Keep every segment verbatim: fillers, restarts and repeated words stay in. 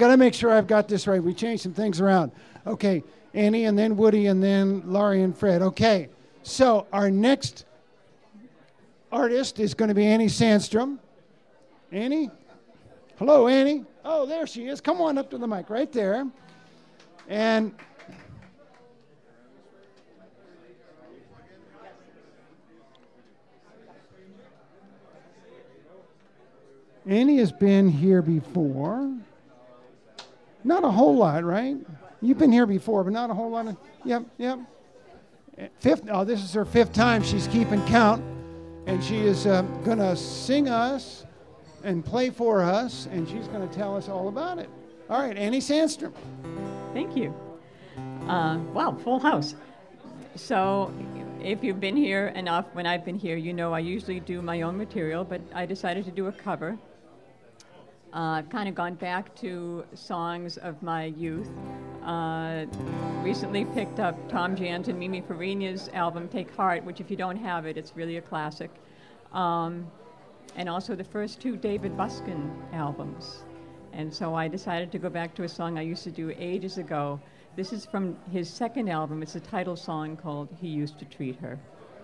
got to make sure I've got this right. We changed some things around. Okay, Annie, and then Woody, and then Laurie and Fred. Okay, so our next artist is going to be Annie Sandstrom. Annie? Hello, Annie. Oh, there she is. Come on up to the mic right there. And Annie has been here before. Not a whole lot, right? You've been here before, but not a whole lot. Of, yep, yep. Fifth. Oh, this is her fifth time. She's keeping count. And she is uh, going to sing us and play for us, and she's going to tell us all about it. All right, Annie Sandstrom. Thank you. Uh, wow, full house. So if you've been here enough, when I've been here, you know I usually do my own material, but I decided to do a cover. Uh, I've kind of gone back to songs of my youth. Uh, recently picked up Tom Jans and Mimi Farina's album, Take Heart, which if you don't have it, it's really a classic. Um, and also the first two David Buskin albums. And so I decided to go back to a song I used to do ages ago. This is from his second album. It's a title song called He Used to Treat Her.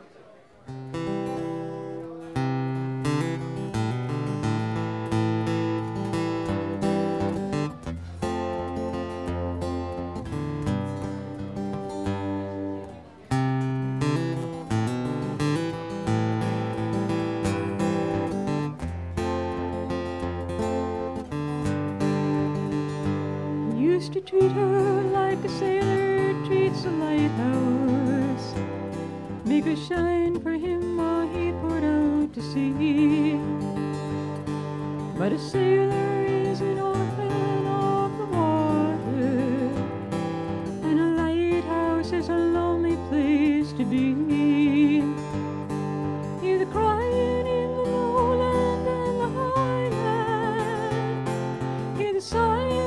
Used to treat her like a sailor treats a lighthouse, make her shine for him while he poured out to sea. But a sailor is an orphan of the water, and a lighthouse is a lonely place to be. Hear the crying in the lowland and the highland, hear the sighing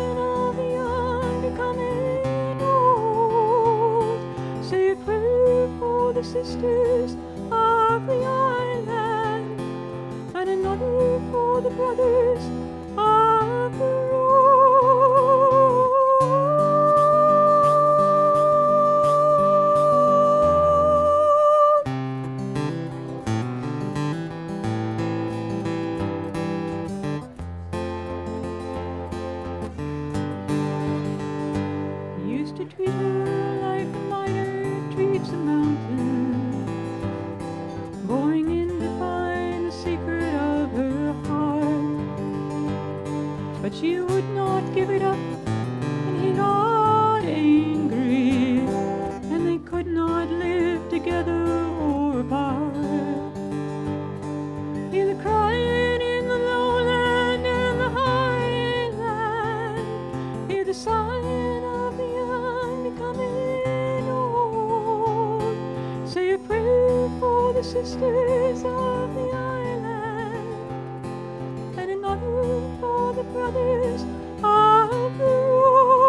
the sisters of the island, and another for the brothers of the road. He used to treat her like a miner treats a mountain, going in to find the secret of her heart. But she would not give it up, and he got angry, and they could not live together or apart. Hear the crying in the lowland and the highland, hear the sighing of the young becoming old. Say a prayer for the sisters of the island, and another for the brothers of the road.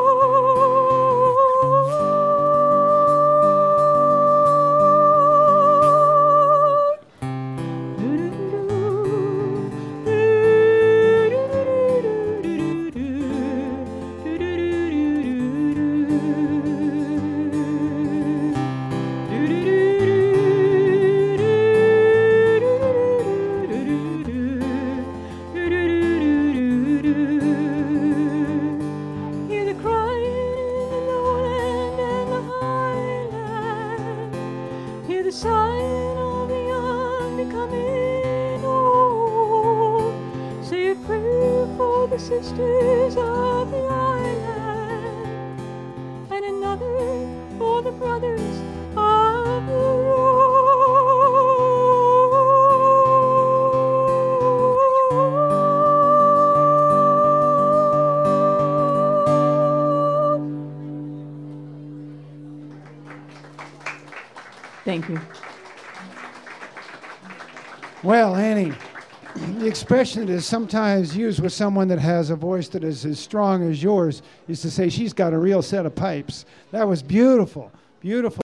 Sign of the young becoming old. Say a prayer for the sisters of the island, and another for the brothers of the road. Thank you. Well, Annie, the expression that is sometimes used with someone that has a voice that is as strong as yours is to say she's got a real set of pipes. That was beautiful, beautiful.